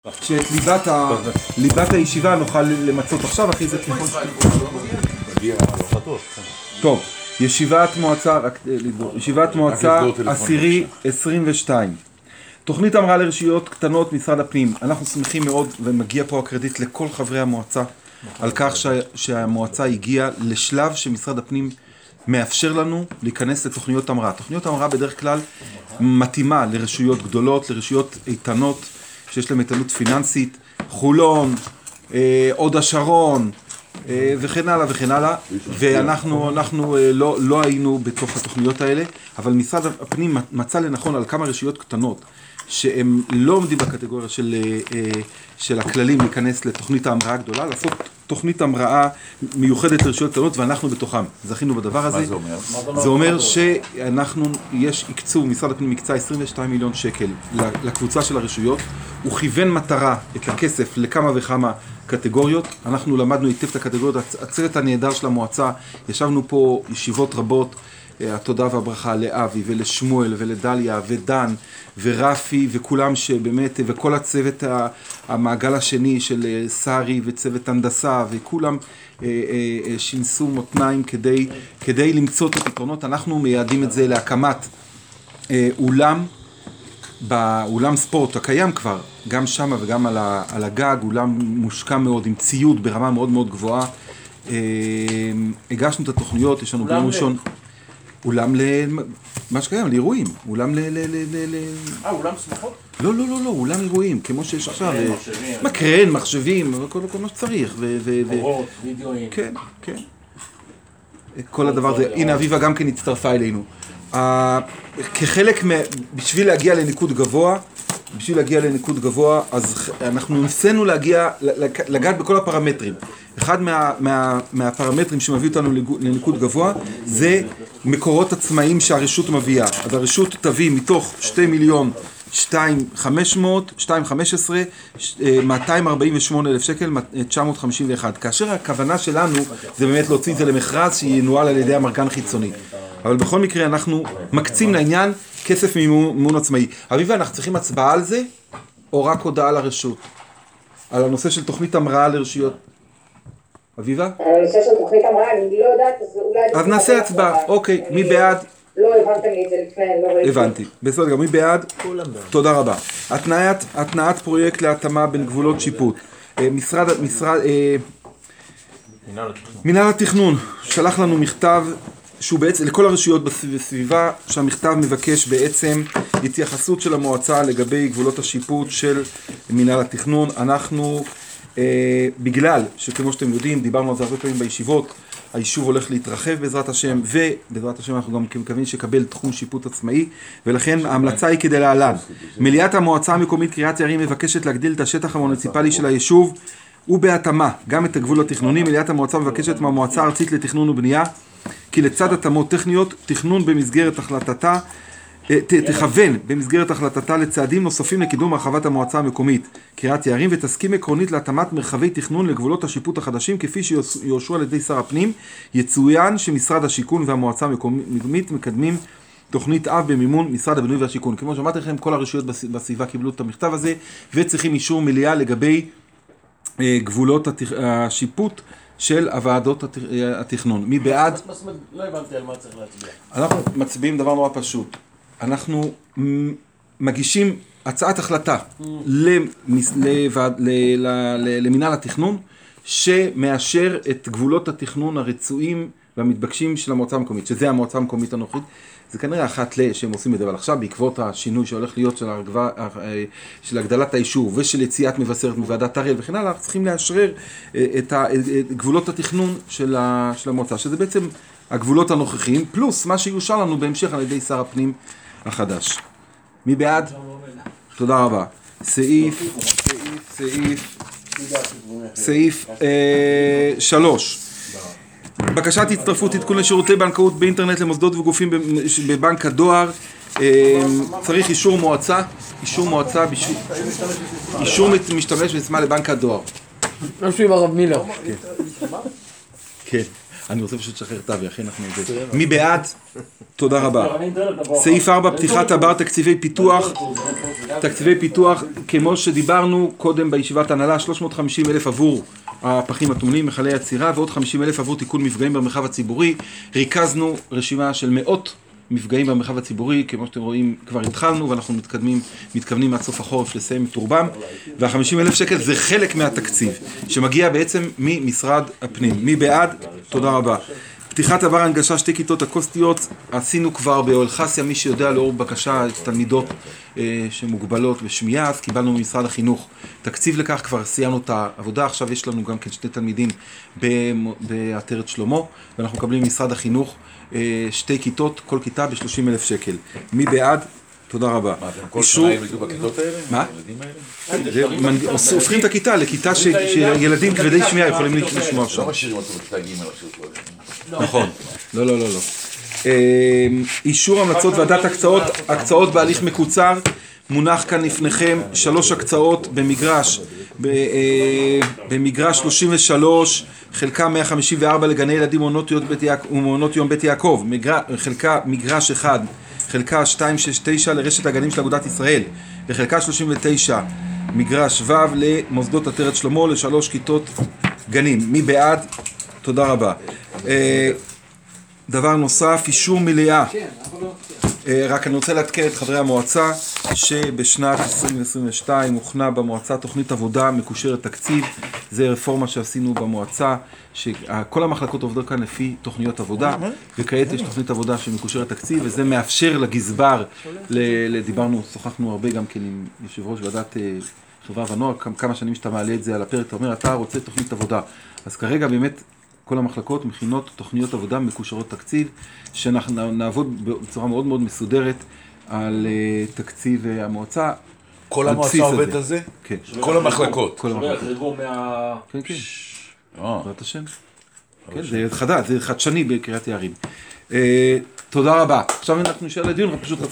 שאת ליבת הישיבה נוכל למצות עכשיו, אחרי זה ככל טוב, ישיבת מועצה 10/22. תוכנית המראה לרשויות קטנות משרד הפנים. אנחנו שמחים מאוד, ומגיע פה הקרדיט לכל חברי המועצה, על כך שהמועצה הגיעה לשלב שמשרד הפנים מאפשר לנו להיכנס לתוכניות המראה. תוכניות המראה בדרך כלל מתאימה לרשויות גדולות, לרשויות איתנות, שיש להם איתנות פיננסית, חולון, עוד השרון, וכן הלאה וכן הלאה, ואנחנו לא היינו בתוך התוכניות האלה, אבל משרד הפנים מצא לנכון על כמה רשויות קטנות, שהם לא עומדים בקטגוריה של הכללים להיכנס לתוכנית ההמראה הגדולה, לעשות תוכנית המראה מיוחדת לרשויות קטנות, ואנחנו בתוכם. זכינו בדבר הזה. מה זה אומר? זה אומר משרד הפנים מקצה 22 מיליון שקל לקבוצה של הרשויות, הוא כיוון מטרה את הכסף לכמה וכמה קטגוריות. אנחנו למדנו היטב את הקטגוריות, הצוות הנהדר של המועצה, ישבנו פה ישיבות רבות, התודה והברכה לאבי ולשמואל ולדליה ודן ורפי וכולם שבאמת, וכל הצוות המעגל השני של סארי וצוות הנדסה, וכולם שינסו מותניים כדי למצוא את הפתרונות. אנחנו מייעדים את זה להקמת באולם ספורט הקיים כבר, גם שם וגם על הגג, אולם מושקע מאוד עם ציוד ברמה מאוד מאוד גבוהה. הגשנו את התוכניות, יש לנו ביום ראשון אולם מה שקיים, לאירועים, אולם אולם שמחות? לא, אולם אירועים, כמו שיש עכשיו, מקרן, מחשבים, כל מה שצריך, אורות, וידאוים. כן, כל הדבר הזה. הנה אביבה גם כן הצטרפה אלינו. כחלק, בשביל להגיע לניקוד גבוה, אז אנחנו ניסינו לגעת בכל הפרמטרים. אחד מהפרמטרים שמביא אותנו לניקוד גבוה, זה מקורות עצמאיים שהרשות מביאה. אז הרשות תביא מתוך 2,215,215, 248,000 שקל, 951. כאשר הכוונה שלנו זה באמת להוציא את זה למכרז שינוהל על ידי המרכז חיצוני. אבל בכל מקרה אנחנו מקצים לעניין כסף מימון עצמאי. אביבה, אנחנו צריכים הצבעה על זה, או רק הודעה לרשות? על הנושא של תוכנית המראה לרשויות. אביבה? על הנושא של תוכנית המראה, אני לא יודעת, אז נעשה הצבעה. אוקיי, מי בעד? לא הבנתם לי את זה לפני, לא ראיתי. הבנתי. בסדר, גם מי בעד? תודה רבה. התנעת פרויקט להתאמה בין גבולות שיפוט. מינהל התכנון שלח לנו מכתב שהוא בעצם לכל הרשויות בסביבה, שהמכתב מבקש בעצם התייחסות של המועצה לגבי גבולות השיפוט של מינהל התכנון. אנחנו בגלל שכמו שאתם יודעים, דיברנו על זה הרבה פעמים בישיבות, היישוב הולך להתרחב בעזרת השם, ובעזרת השם אנחנו גם מקווים שקבל תחום שיפוט עצמאי, ולכן ההמלצה היא כדי להלן. מליאת המועצה המקומית קריית יערים מבקשת להגדיל את השטח המוניציפלי של היישוב, ובהתאמה גם את הגבול התכנוני. מליאת המועצה מבקשת מהמועצה הארצית לתכנון ובנייה, כי לצד התאמות טכניות, תכנון במסגרת החלטתה, תכוון במסגרת החלטתה לצעדים נוספים לקידום הרחבת המועצה המקומית קריית יערים, ותסכים עקרונית להתאמת מרחבי תכנון לגבולות השיפוט החדשים כפי שיאושרו על ידי שר הפנים. יצוין שמשרד השיכון והמועצה המקומית מקדמים תוכנית אב במימון משרד הבינוי והשיכון. כמו שאמרתי לכם, כל הרשויות בסביבה קיבלו את המכתב הזה, וצריכים אישור מליאה לגבי גבולות השיפוט של הוועדות התכנון. מי בעד? לא הבנתי על מה צריך להצביע. אנחנו מצביעים דבר נורא פשוט. אנחנו מגישים הצעת החלטה למינהל התכנון, שמאשר את גבולות התכנון הרצויים והמתבקשים של המועצה המקומית, שזה המועצה המקומית הנוכחית. זה כנראה אחת שהם עושים את זה, אבל עכשיו בעקבות השינוי שהולך להיות של הגדלת היישוב ושל יציאת מבשרת מוועדת אריאל וכן הלאה, צריכים לאשרר את גבולות התכנון של המועצה, שזה בעצם הגבולות הנוכחיים, פלוס מה שיושר לנו בהמשך על ידי שר הפנים החדש. מי בעד? תודה רבה. סעיף 3. בקשת הצטרפות עדכון לשירותי בנקאות באינטרנט למוסדות וגופים בבנק הדואר. צריך אישור מועצה, אישור משתמש בזמן לבנק הדואר. משהו עם הרב מילר. כן, אני רוצה פשוט לשחרר תווי, אחי אנחנו זה. מי בעד? תודה רבה. סעיף 4, פתיחת הבר תקציבי פיתוח. תקציבי פיתוח, כמו שדיברנו קודם בישיבת הנהלה, 350,000 עבור הפחים הטמונים, מכלי יצירה, ועוד 50,000 עבור תיקון מפגעים במרחב הציבורי. ריכזנו רשימה של מאות מפגעים במרחב הציבורי, כמו שאתם רואים כבר התחלנו, ואנחנו מתכוונים עד סוף החורף לסיים את רובם, וה-50,000 שקל זה חלק מהתקציב, שמגיע בעצם ממשרד הפנים. מי בעד? תודה רבה. פתיחת עבר הנגשה 2 כיתות אקוסטיות, עשינו כבר באוהל חסיה, מי שיודע לאור בקשה תלמידות שמוגבלות בשמיעה, אז קיבלנו ממשרד החינוך תקציב לכך, כבר סיימנו את העבודה, עכשיו יש לנו גם כן 2 תלמידים בעטרת שלמה, ואנחנו מקבלים ממשרד החינוך 2 כיתות, כל כיתה ב-30,000 שקל. מי בעד? תודה רבה. מה, אתם כל שנה ילמדו בכיתות האלה? מה? הילדים האלה? הופכים את הכיתה לכיתה שילדים כבדי שמיעה יכולים לשמוע שם. לא משאירים אותו בכיתה ג' עכשיו לא. נכון. לא. אישור המלצות ועדת הקצאות בהליך מקוצר, מונח כאן לפניכם 3 הקצאות במגרש 33, חלקה 154 לגני ילדים ומעונות יום בית יעקב, חלקה מגרש 1, חלקה 269 לרשת הגנים של אגודת ישראל, וחלקה 39 מגרש ו' למוסדות עטרת שלמה ל3 כיתות גנים. מי בעד? תודה רבה. דבר נוסף, אישור מליאה. רק אני רוצה להתקן את חברי המועצה שבשנת 2022 הוכנה במועצה תוכנית עבודה מקושרת תקציב. זה רפורמה שעשינו במועצה, שכל המחלקות עובדות כאן לפי תוכניות עבודה, וכעת יש תוכנית עבודה שמקושרת תקציב, וזה מאפשר לגזבר, שוחחנו הרבה גם כן עם יושב ראש ועדת חברה ונוער, כמה שנים שאתה מעלה את זה על הפרק, אתה אומר, אתה רוצה תוכנית עבודה. אז כרגע באמת כל המחלקות מכינות תוכניות עבודה מקושרות תקציב, שאנחנו נעבוד בצורה מאוד מאוד מסודרת על תקציב המועצה. כל המועצה עובדת על זה? כן. כל המחלקות? כל המחלקות. יחרגו כן. בעזרת השם. כן, זה חדש, זה חדשני בקריית יערים. תודה רבה. עכשיו אנחנו נשאר לדיון, פשוט